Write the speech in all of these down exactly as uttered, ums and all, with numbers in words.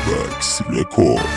Wax Record.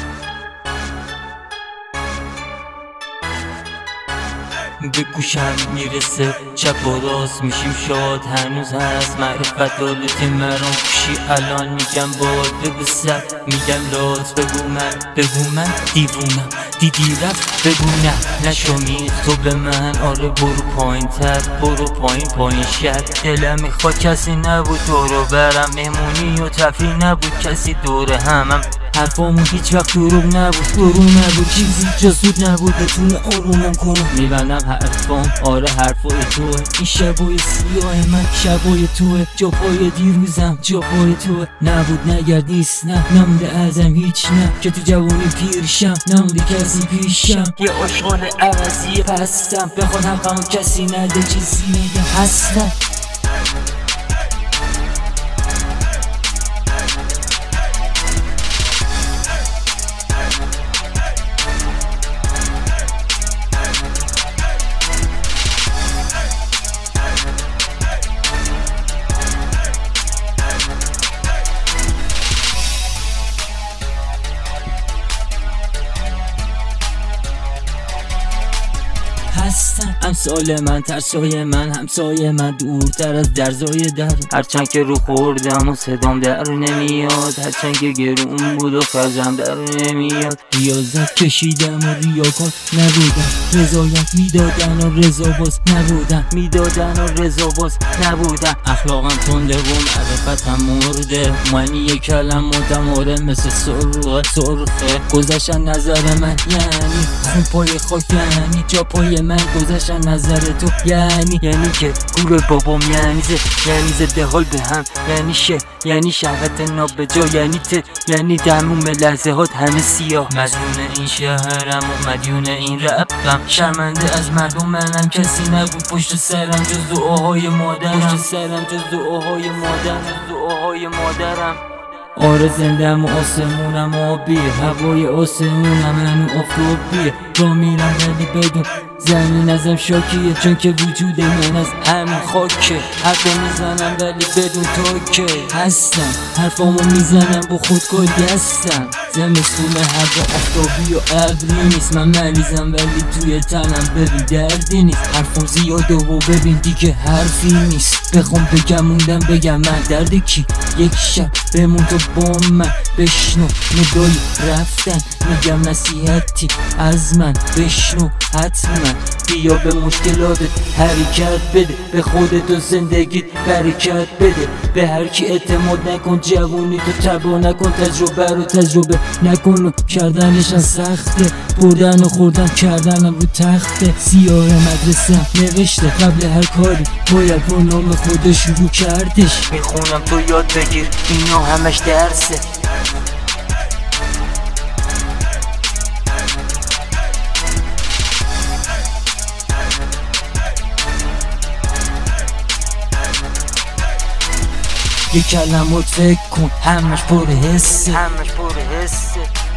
به گوشم میرسه چپ و راست میشیم شاد، هنوز هست معرفت دولتی مرام خوشی. الان میگم باد بگو سر، میگم راست بگو من، بگو من دیوونم دیدی رفت بگو نه نشمید تو به من. آره برو پایین تر برو پایین پایین شد. دلم میخواد کسی نبود تو رو برم مهمونی و تفریح نبود کسی دوره همم. حرفامون هیچ وقت دروغ نبود دروغ نبود چیزی جزود نبود بتونه آرومم کنه. میبندم حرفام آره حرفای توه، این شبای سیاه من شبای توه. جاپای دیروزم جاپای توه. نبود نگرد نیست نه نمونده ازم هیچ نه که تو جوانی پیرشم نمونده کسی پیشم. یه عاشقان عوضی پستم بخواد حقمو کسی نده چیزی نگم هستم. هستم امثال من ترسای من همسایه من دورتر از درزای در. هرچند که رو خوردم و صدام در نمیاد، هرچند که گرون بود و خرجم در نمیاد. ریاضت کشیدم و ریاکار نبودم، رضایت میدادن و رضا باز نبودم میدادن و رضا باز نبودم. اخلاقم تنده و معرفتم مرده، من یک کلماتم آره مثل سرخه سرخه. گذشتن نظر من یعنی خون پای خاک، یعنی جا پای من گذشتن نظر تو، یعنی یعنی که گور بابام، یعنی زه یعنی زده حال به هم، یعنی شه یعنی شهوت نابجا، یعنی ته یعنی تموم لحظه هات همه سیاه. مجنون این شهرم و مدیون این ربم، شرمنده از مردم منم کسی نبود پشت سرم جز دعاهای مادرم، پشت سرم جز دعاهای مادرم جز دعاهای مادرم. آره زندم و آسمونم آبی، هوای آسمونم منو آفتابیه. را میرم ولی بدون زمین ازم شاکیه، چون که وجود من از همین خاکه. حرف میزنم ولی بدون تاکه هستم، حرفامو میزنم با خودکاری هستم. زمستون هوا آفتابی و ابری نیست، من مریضم ولی توی تنم ببین دردی نیست. حرفم زیاده و ببین دیگه حرفی نیست، بخوام بگم موندم بگم من درد کی. یک شب بمون تو با من بشنو ندای رفتن، میگم نصیحتی از من بشنو حتما. بیا به مشکلاتت حرکت بده، به خودت و زندگیت برکت بده. به هر کی اعتماد نکن، جوونی تو تبا نکن، تجربه رو تجربه نکن و کردنش از سخته. بردن و خوردن کردنم رو تخته. سیاه مدرسه نوشته قبل هر کاری باید با نام خود شروع کردش. میخونم تو یاد بگیر اینا همش درسه. یه کلمات فکر کن همش پر حسه، همش پر حسه.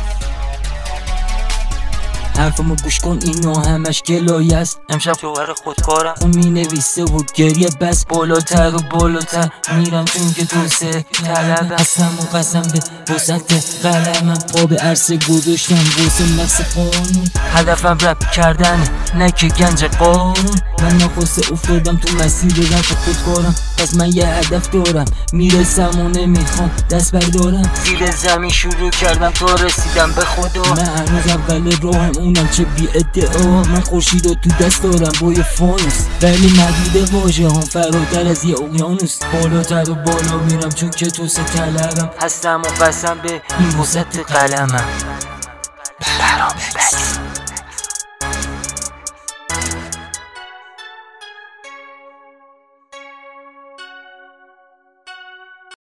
حرفمو گوش کن اینا همش گلایه است. امشب شوهر خودکارم خون می نویسه و گریه بس بالاتر و بالاتر میرم، چون که تو سه طلبم. هستم و قسم به وسط قلمم، پا به عرصه گذاشتم واسه نفس قانون. هدفم رپ کردنه نه که گنج قانون. من ناخواسته افتادم تو مسیر رپ خودکارم، پس من یه هدف دارم میرسم و نمیخوام دست بردارم. زیر زمین شروع کردم تا رسیدم به خدا. من هنوز اول راهم اونم چه بی ادعا. من خورشید رو تو دست دارم با یه فانوس، ولی محدود واژه هم فراتر از یه اقیانوس. بالاتر و بالا میرم چون که تو سه طلبم، هستم و قسم به این وسط قلمم. برام